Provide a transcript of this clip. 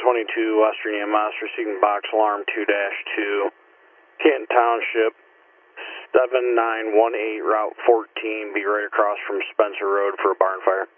22 Western EMS, receiving box alarm 2-2, Canton Township, 7918, Route 14, be right across from Spencer Road for a barn fire.